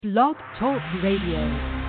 Blog Talk Radio.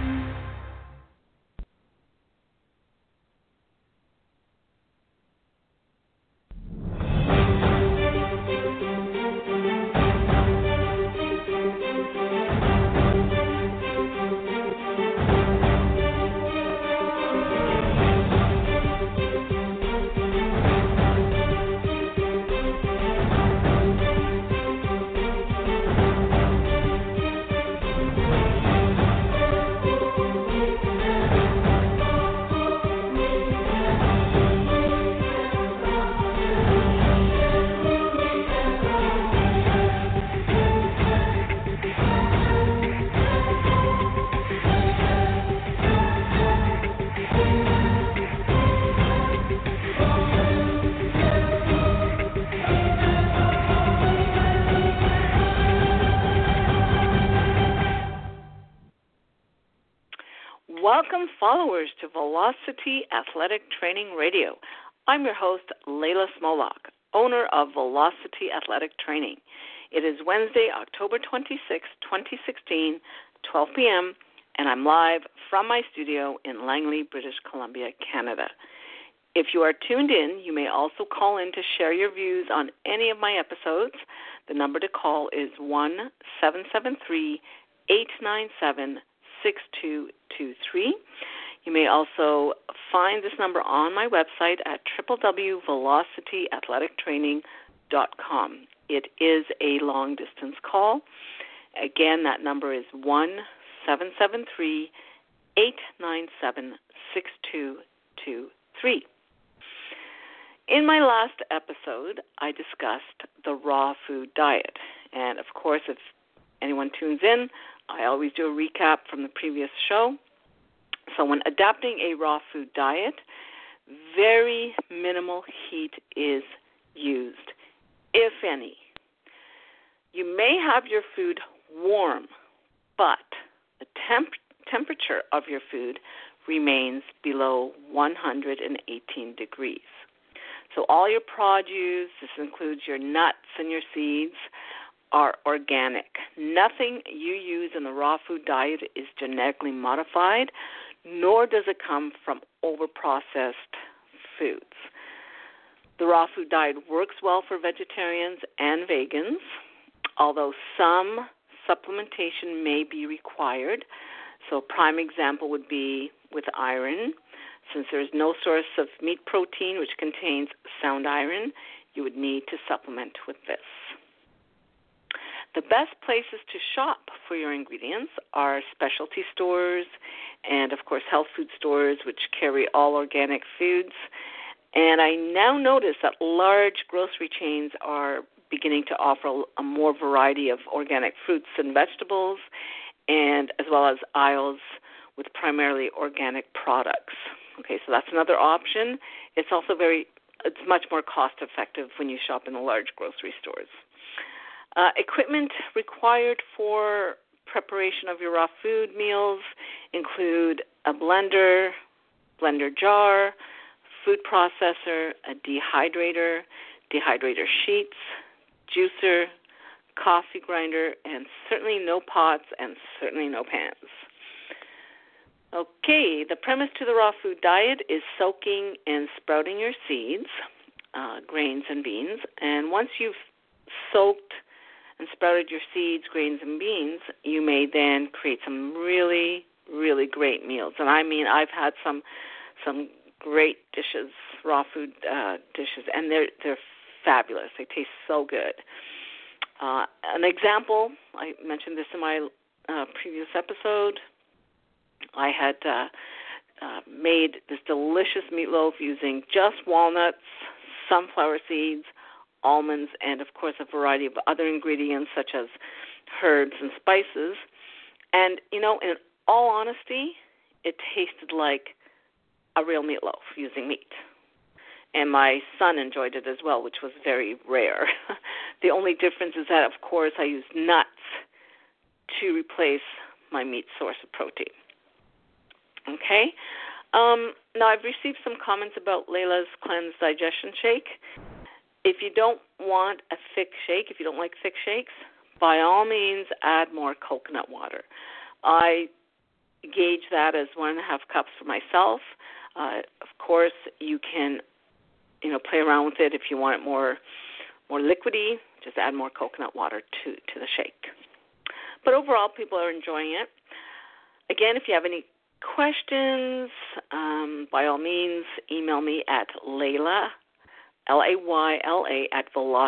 Welcome, followers, to Velocity Athletic Training Radio. I'm your host, Layla Smolak, owner of Velocity Athletic Training. It is Wednesday, October 26, 2016, 12 p.m., and I'm live from my studio in Langley, British Columbia, Canada. If you are tuned in, you may also call in to share your views on any of my episodes. The number to call is 1-773-897-6223. You may also find this number on my website at www.velocityathletictraining.com. It is a long-distance call. Again, that number is 1-773-897-6223. In my last episode, I discussed the raw food diet. And, of course, if anyone tunes in, I always do a recap from the previous show. So when adapting a raw food diet, very minimal heat is used, if any. You may have your food warm, but the temperature of your food remains below 118 degrees. So all your produce, this includes your nuts and your seeds, are organic. Nothing you use in the raw food diet is genetically modified, nor does it come from overprocessed foods. The raw food diet works well for vegetarians and vegans, although some supplementation may be required. So a prime example would be with iron. Since there is no source of meat protein which contains sound iron, you would need to supplement with this. The best places to shop for your ingredients are specialty stores and, of course, health food stores, which carry all organic foods. And I now notice that large grocery chains are beginning to offer a more variety of organic fruits and vegetables, and as well as aisles with primarily organic products. Okay, so that's another option. It's also it's much more cost-effective when you shop in the large grocery stores. Equipment required for preparation of your raw food meals include a blender jar, food processor, a dehydrator sheets, juicer, coffee grinder, and certainly no pots and certainly no pans. Okay, the premise to the raw food diet is soaking and sprouting your seeds, grains and beans, and once you've soaked and sprouted your seeds, grains, and beans, you may then create some really, really great meals. And I mean, I've had some great dishes, raw food dishes, and they're fabulous. They taste so good. An example, I mentioned this in my previous episode. I had made this delicious meatloaf using just walnuts, sunflower seeds, almonds, and, of course, a variety of other ingredients such as herbs and spices. And, in all honesty, it tasted like a real meatloaf using meat. And my son enjoyed it as well, which was very rare. The only difference is that, of course, I used nuts to replace my meat source of protein. Okay? Now, I've received some comments about Layla's Cleanse Digestion Shake. If you don't want a thick shake, if you don't like thick shakes, by all means, add more coconut water. I gauge that as 1.5 cups for myself. Of course, you can, play around with it if you want it more liquidy. Just add more coconut water to the shake. But overall, people are enjoying it. Again, if you have any questions, by all means, email me at Layla, Layla, at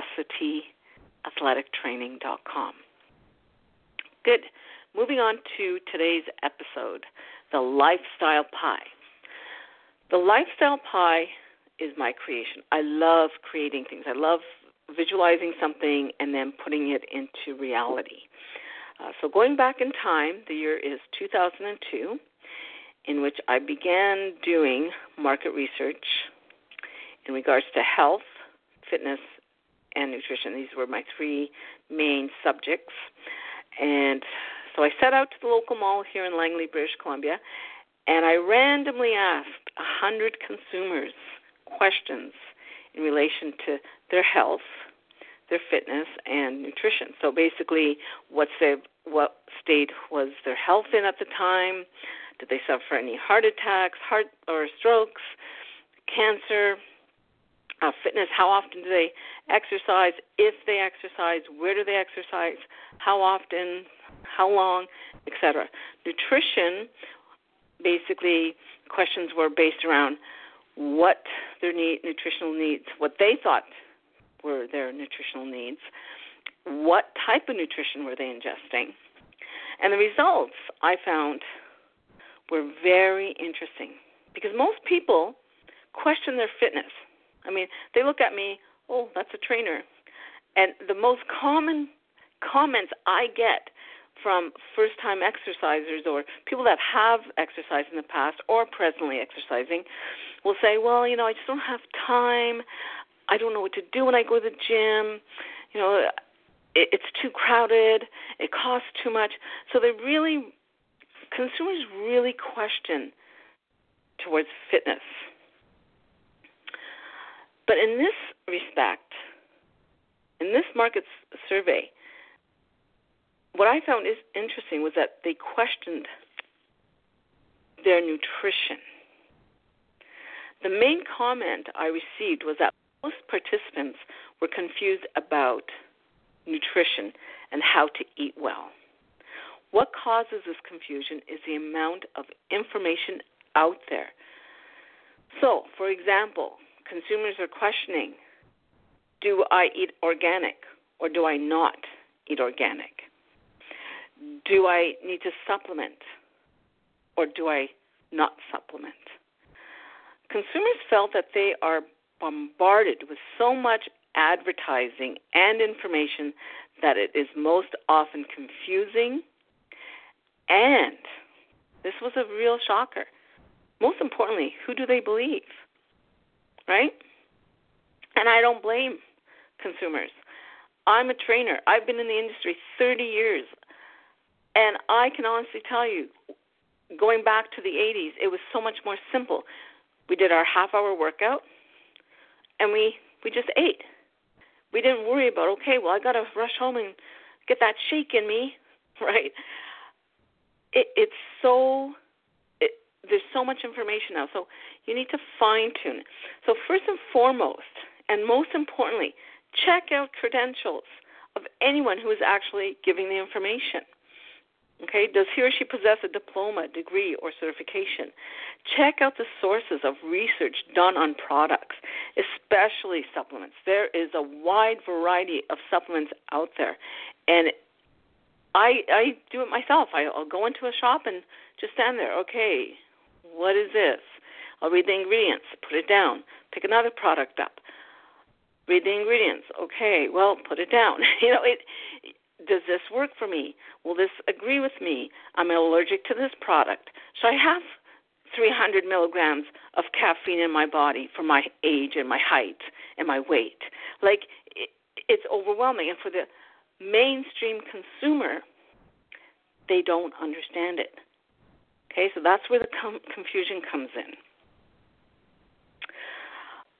velocityathletictraining.com. Good. Moving on to today's episode, the Lifestyle Pie. The Lifestyle Pie is my creation. I love creating things. I love visualizing something and then putting it into reality. So going back in time, the year is 2002, in which I began doing market research in regards to health, fitness, and nutrition. These were my three main subjects. And so I set out to the local mall here in Langley, British Columbia, and I randomly asked 100 consumers questions in relation to their health, their fitness, and nutrition. So basically, what state was their health in at the time? Did they suffer any heart attacks, heart or strokes, cancer, fitness? How often do they exercise? If they exercise, where do they exercise? How often? How long? Etc. Nutrition, basically, questions were based around what their nutritional needs, what they thought were their nutritional needs, what type of nutrition were they ingesting. And the results I found were very interesting because most people question their fitness. I mean, they look at me, oh, that's a trainer. And the most common comments I get from first-time exercisers or people that have exercised in the past or presently exercising will say, well, I just don't have time. I don't know what to do when I go to the gym. It's too crowded. It costs too much. So consumers really question towards fitness. But in this respect, in this market survey, what I found is interesting was that they questioned their nutrition. The main comment I received was that most participants were confused about nutrition and how to eat well. What causes this confusion is the amount of information out there. So, for example, consumers are questioning, do I eat organic or do I not eat organic? Do I need to supplement or do I not supplement? Consumers felt that they are bombarded with so much advertising and information that it is most often confusing, and this was a real shocker. Most importantly, who do they believe? Right? And I don't blame consumers. I'm a trainer. I've been in the industry 30 years, and I can honestly tell you, going back to the 80s, it was so much more simple. We did our half-hour workout, and we just ate. We didn't worry about, okay, well, I got to rush home and get that shake in me, right? There's so much information now, so you need to fine-tune it. So first and foremost, and most importantly, check out credentials of anyone who is actually giving the information. Okay, does he or she possess a diploma, degree, or certification? Check out the sources of research done on products, especially supplements. There is a wide variety of supplements out there, and I do it myself. I'll go into a shop and just stand there. Okay, what is this? I'll read the ingredients, put it down, pick another product up, read the ingredients. Okay, well, put it down. Does this work for me? Will this agree with me? I'm allergic to this product. So I have 300 milligrams of caffeine in my body for my age and my height and my weight. It's overwhelming. And for the mainstream consumer, they don't understand it. Okay, so that's where the confusion comes in.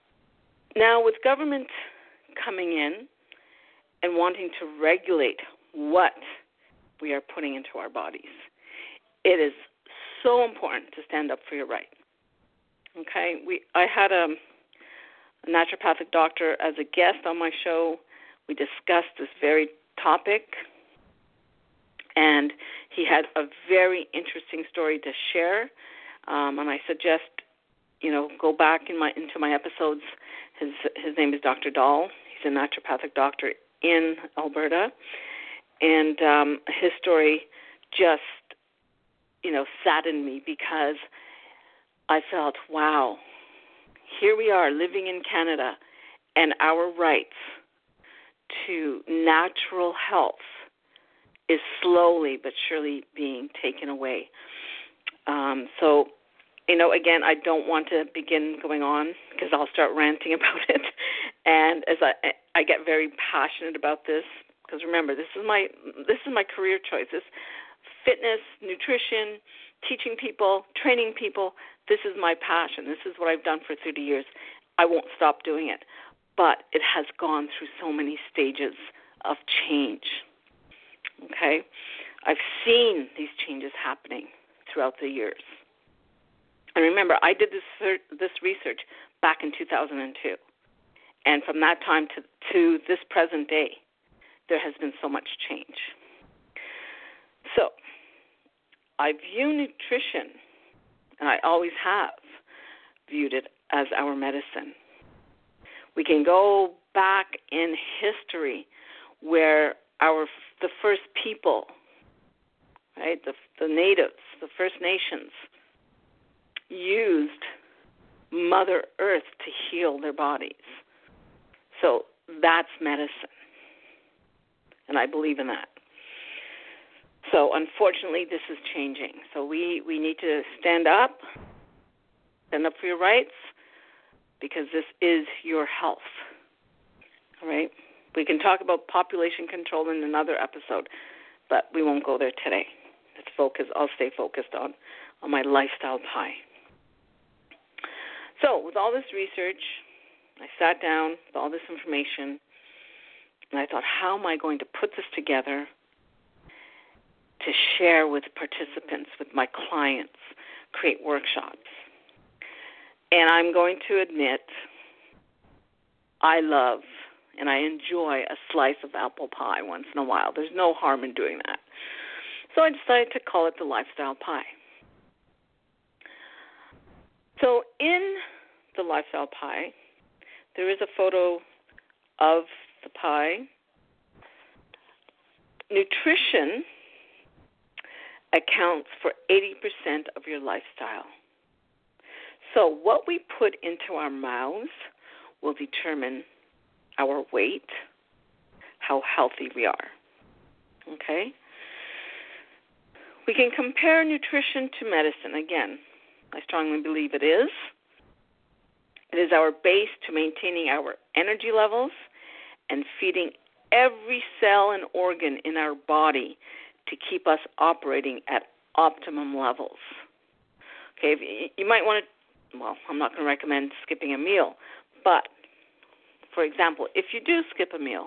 Now, with government coming in and wanting to regulate what we are putting into our bodies. It is so important to stand up for your right. Okay, I had a naturopathic doctor as a guest on my show. We discussed this very topic, and he had a very interesting story to share. And I suggest, go back into my episodes. His name is Dr. Dahl. He's a naturopathic doctor in Alberta, and his story just, saddened me, because I felt, wow, here we are living in Canada, and our rights to natural health is slowly but surely being taken away. So, again, I don't want to begin going on, because I'll start ranting about it. And as I get very passionate about this, because remember, this is my career choice. This fitness, nutrition, teaching people, training people. This is my passion. This is what I've done for 30 years. I won't stop doing it. But it has gone through so many stages of change. Okay? I've seen these changes happening throughout the years. And remember, I did this research back in 2002. And from that time to this present day, there has been so much change. So, I view nutrition, and I always have viewed it as our medicine. We can go back in history where the first people, right, the natives, the First Nations, used Mother Earth to heal their bodies. So that's medicine, and I believe in that. So unfortunately, this is changing. So we need to stand up for your rights, because this is your health. All right? We can talk about population control in another episode, but we won't go there today. I'll stay focused on my lifestyle pie. So with all this research, I sat down with all this information, and I thought, how am I going to put this together to share with participants, with my clients, create workshops? And I'm going to admit, I love and I enjoy a slice of apple pie once in a while. There's no harm in doing that. So I decided to call it the Lifestyle Pie. So in the Lifestyle Pie, there is a photo of the pie. Nutrition accounts for 80% of your lifestyle. So what we put into our mouths will determine our weight, how healthy we are. Okay? We can compare nutrition to medicine. Again, I strongly believe it is. It is our base to maintaining our energy levels and feeding every cell and organ in our body to keep us operating at optimum levels. Okay, you might want to, I'm not going to recommend skipping a meal, but, for example, if you do skip a meal,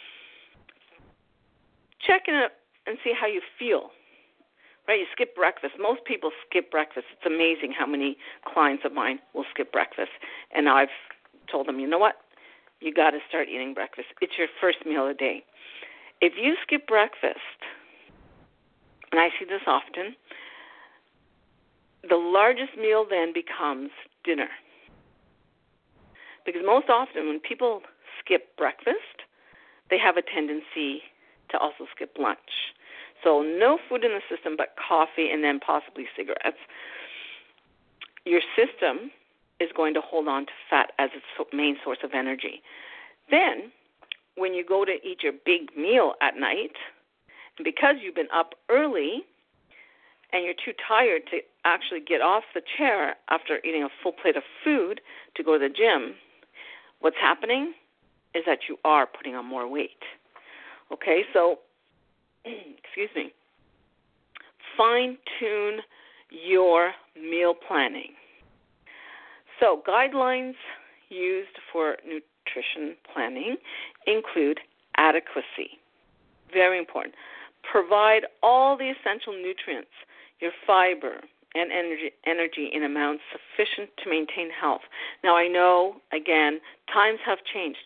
check in and see how you feel. Right, you skip breakfast. Most people skip breakfast. It's amazing how many clients of mine will skip breakfast. And I've told them, you know what? You got to start eating breakfast. It's your first meal a day. If you skip breakfast, and I see this often, the largest meal then becomes dinner. Because most often when people skip breakfast, they have a tendency to also skip lunch. So no food in the system but coffee and then possibly cigarettes. Your system is going to hold on to fat as its main source of energy. Then when you go to eat your big meal at night, and because you've been up early and you're too tired to actually get off the chair after eating a full plate of food to go to the gym, what's happening is that you are putting on more weight. Okay, so excuse me, fine-tune your meal planning. So guidelines used for nutrition planning include adequacy. very important. Provide all the essential nutrients, your fiber, and energy in amounts sufficient to maintain health. Now, I know, again, times have changed.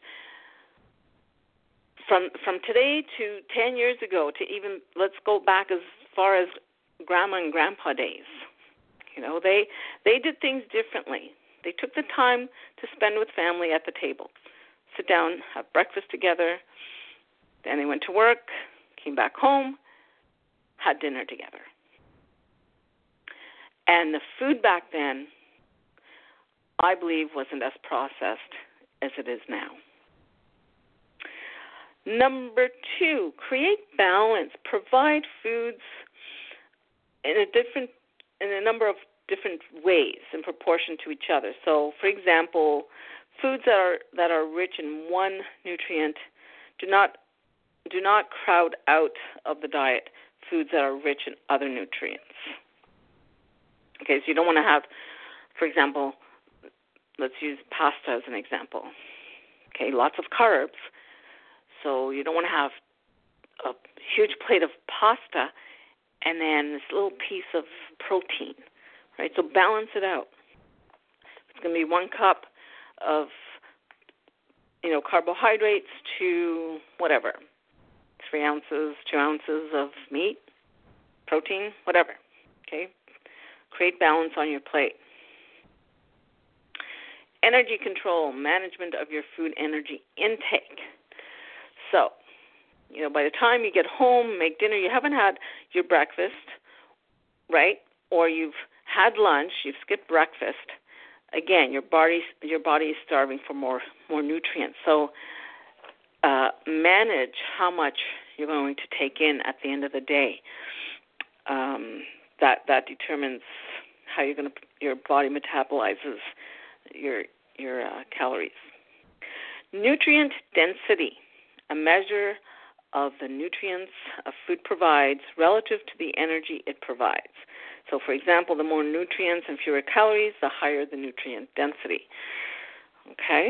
From today to 10 years ago to even, let's go back as far as grandma and grandpa days. They did things differently. They took the time to spend with family at the table, sit down, have breakfast together. Then they went to work, came back home, had dinner together. And the food back then, I believe, wasn't as processed as it is now. Number 2, create balance. Provide foods in a number of different ways in proportion to each other. So, for example, foods that are rich in one nutrient do not crowd out of the diet foods that are rich in other nutrients. Okay, so you don't want to have, for example, let's use pasta as an example. Okay, lots of carbs. So you don't want to have a huge plate of pasta and then this little piece of protein, right? So balance it out. It's going to be 1 cup of, carbohydrates to whatever, 3 ounces, 2 ounces of meat, protein, whatever, okay? Create balance on your plate. Energy control, management of your food energy intake. So, by the time you get home, make dinner, you haven't had your breakfast, right? Or you've had lunch, you've skipped breakfast. Again, your body is starving for more nutrients. So, manage how much you're going to take in at the end of the day. That determines how your body metabolizes your calories. Nutrient density, a measure of the nutrients a food provides relative to the energy it provides. So, for example, the more nutrients and fewer calories, the higher the nutrient density. Okay?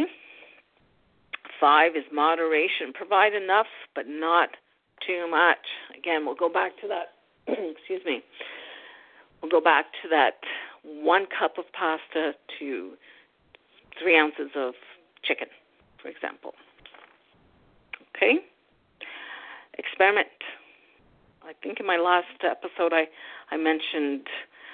5 is moderation. Provide enough, but not too much. Again, we'll go back to that. Excuse me. We'll go back to that 1 cup of pasta to 3 ounces of chicken, for example. Okay? Experiment. I think in my last episode I mentioned,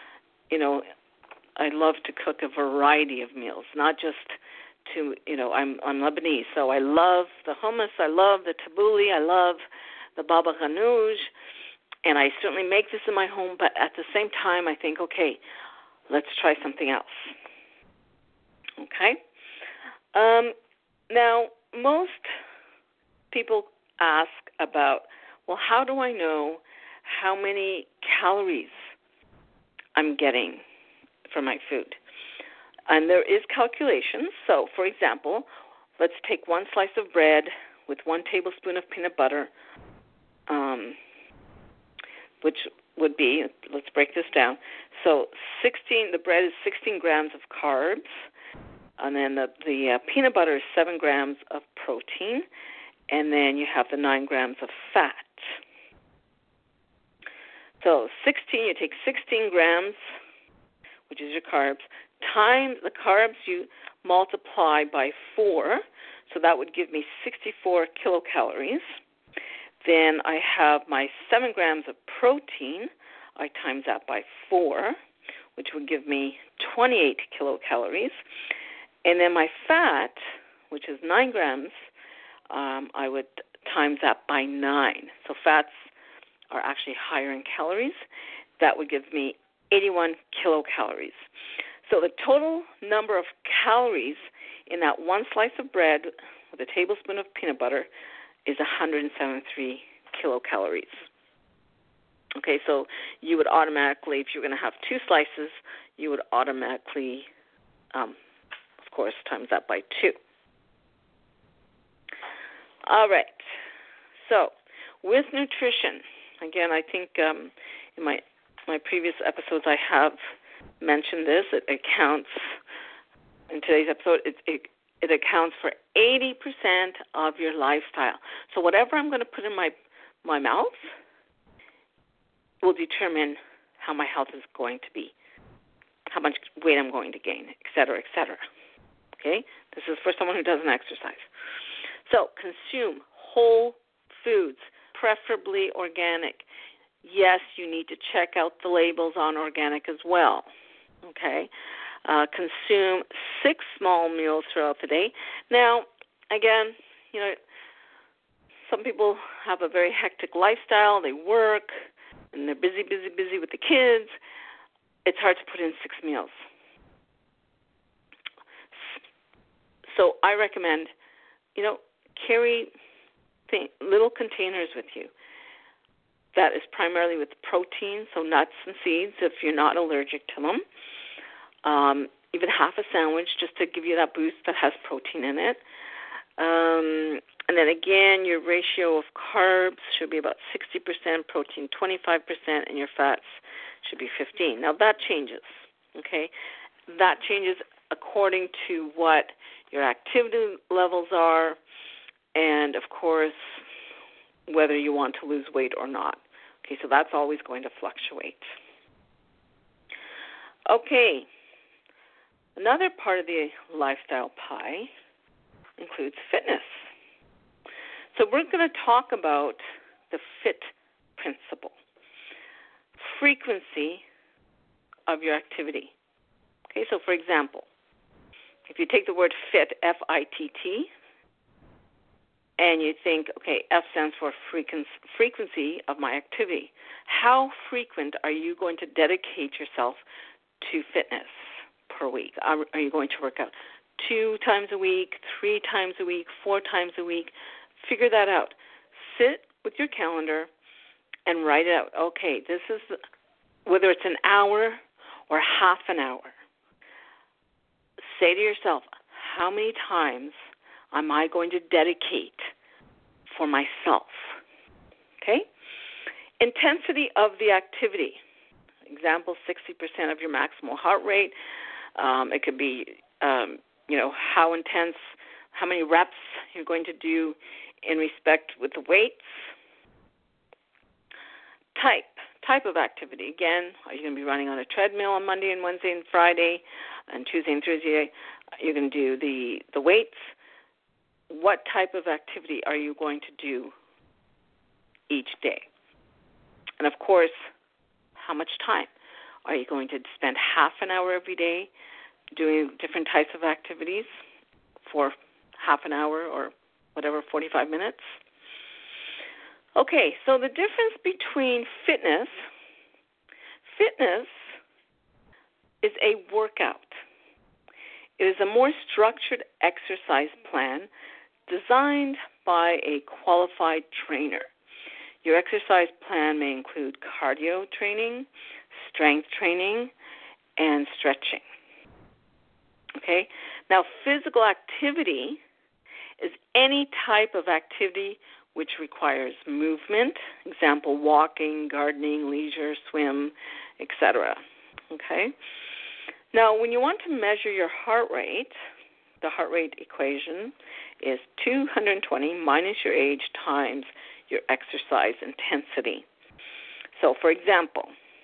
I love to cook a variety of meals, not just to, I'm Lebanese, so I love the hummus, I love the tabbouleh, I love the baba ghanoush, and I certainly make this in my home, but at the same time I think, okay, let's try something else. Okay? Now, most people ask about, well, how do I know how many calories I'm getting from my food? And there is calculations. So, for example, let's take 1 slice of bread with 1 tablespoon of peanut butter, which would be, let's break this down. So the bread is 16 grams of carbs, and then the peanut butter is 7 grams of protein, and then you have the 9 grams of fat. So you take 16 grams, which is your carbs, times the carbs you multiply by 4, so that would give me 64 kilocalories. Then I have my 7 grams of protein. I times that by 4, which would give me 28 kilocalories. And then my fat, which is 9 grams, I would times that by 9. So fats are actually higher in calories. That would give me 81 kilocalories. So the total number of calories in that 1 slice of bread with a tablespoon of peanut butter is 173 kilocalories. Okay, so you would automatically, if you're going to have 2 slices, you would automatically, of course, times that by 2. All right. So with nutrition, again, I think in my previous episodes I have mentioned this. It accounts, in today's episode, it accounts for 80% of your lifestyle. So whatever I'm going to put in my my mouth will determine how my health is going to be, how much weight I'm going to gain, et cetera, et cetera. Okay? This is for someone who doesn't exercise. So consume whole foods, preferably organic. Yes, you need to check out the labels on organic as well. Okay? Consume 6 small meals throughout the day. Now, again, some people have a very hectic lifestyle. They work, and they're busy with the kids. It's hard to put in 6 meals. So I recommend, carry little containers with you. That is primarily with protein, so nuts and seeds if you're not allergic to them. Even half a sandwich just to give you that boost that has protein in it. And then again, your ratio of carbs should be about 60%, protein 25%, and your fats should be 15%. Now that changes, okay? That changes according to what your activity levels are and, of course, whether you want to lose weight or not. Okay, so that's always going to fluctuate. Okay, another part of the lifestyle pie includes fitness. So we're going to talk about the FIT principle, frequency of your activity. Okay, so for example, if you take the word FIT, F-I-T-T, and you think, okay, F stands for frequency of my activity. How frequent are you going to dedicate yourself to fitness per week? Are you going to work out 2 times a week, 3 times a week, 4 times a week? Figure that out. Sit with your calendar and write it out. Okay, this is whether it's an hour or half an hour. Say to yourself, how many times am I going to dedicate for myself? Okay? Intensity of the activity. Example, 60% of your maximal heart rate. It could be, how intense, how many reps you're going to do in respect with the weights. Type of activity. Again, are you going to be running on a treadmill on Monday and Wednesday and Friday, and Tuesday and Thursday you're going to do the weights? What type of activity are you going to do each day? And of course, how much time? Are you going to spend half an hour every day doing different types of activities for half an hour or whatever, 45 minutes? Okay, so the difference between fitness is a workout. It is a more structured exercise plan designed by a qualified trainer. Your exercise plan may include cardio training, strength training, and stretching. Okay? Now, physical activity is any type of activity which requires movement, example, walking, gardening, leisure, swim, etc. Okay? Now, when you want to measure your heart rate, the heart rate equation is 220 minus your age times your exercise intensity. So, for example,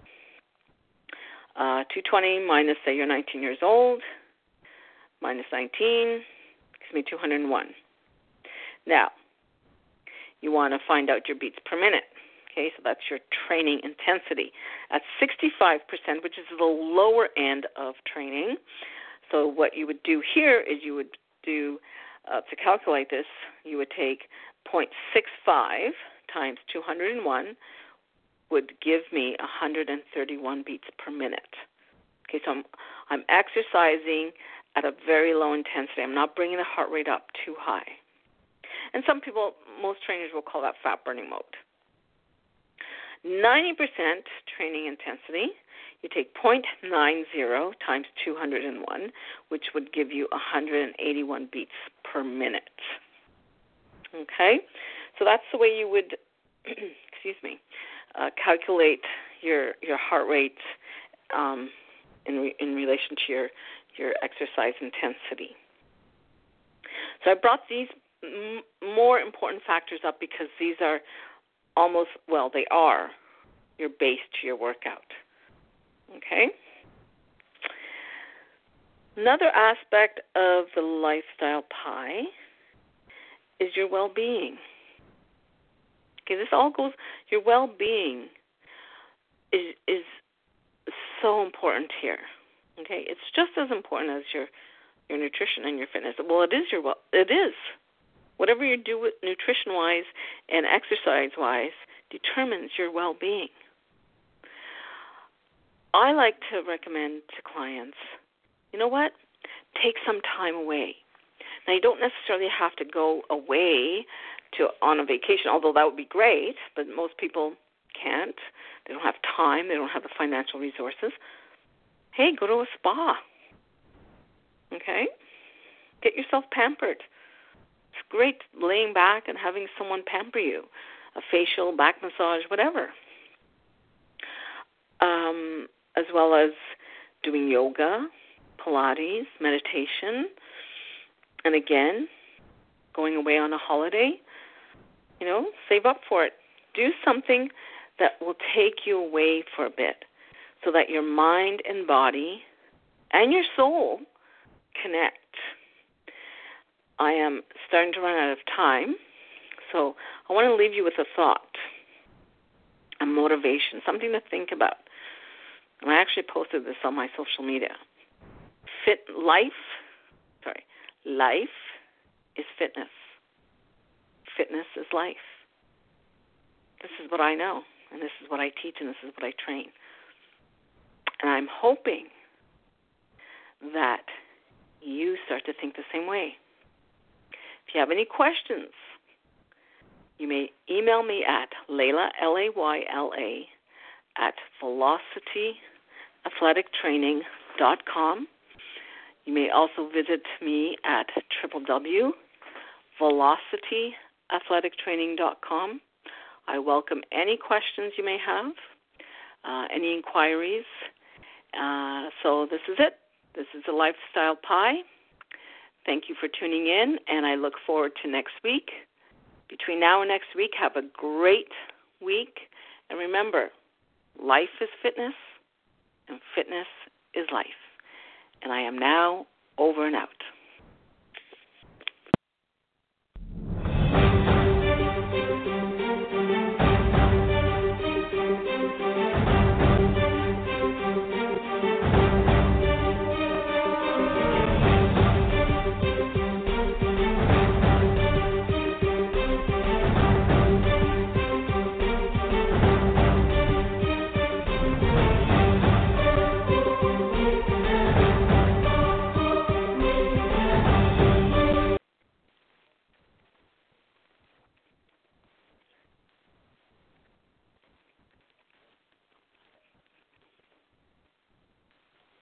220 minus, say, you're 19 years old, minus 19, gives me 201. Now, you want to find out your beats per minute. Okay, so that's your training intensity. At 65%, which is the lower end of training. So what you would do here is you would do, to calculate this, you would take 0.65 times 201 would give me 131 beats per minute. Okay, so I'm exercising at a very low intensity. I'm not bringing the heart rate up too high. And most trainers will call that fat burning mode. 90% training intensity, you take 0.90 times 201, which would give you 181 beats per minute. Okay? So that's the way you would, calculate your heart rate in relation to your exercise intensity. So I brought these more important factors up because these are they are your base to your workout. Okay? Another aspect of the lifestyle pie is your well-being. Okay, this all goes, your well-being is so important here. Okay, it's just as important as your nutrition and your fitness. Well, it is. Whatever you do with nutrition-wise and exercise-wise determines your well-being. I like to recommend to clients, you know what? Take some time away. Now, you don't necessarily have to go away on a vacation, although that would be great, but most people can't. They don't have time. They don't have the financial resources. Hey, go to a spa. Okay? Get yourself pampered. It's great laying back and having someone pamper you, a facial, back massage, whatever. As well as doing yoga, Pilates, meditation, and again, going away on a holiday. Save up for it. Do something that will take you away for a bit so that your mind and body and your soul connect. I am starting to run out of time, so I want to leave you with a thought, a motivation, something to think about. And I actually posted this on my social media. Life is fitness. Fitness is life. This is what I know, and this is what I teach, and this is what I train. And I'm hoping that you start to think the same way. If you have any questions, you may email me at Layla, Layla, at velocityathletictraining.com. You may also visit me at www.velocityathletictraining.com. I welcome any questions you may have, any inquiries. So this is it. This is the Lifestyle Pie. Thank you for tuning in, and I look forward to next week. Between now and next week, have a great week. And remember, life is fitness, and fitness is life. And I am now over and out.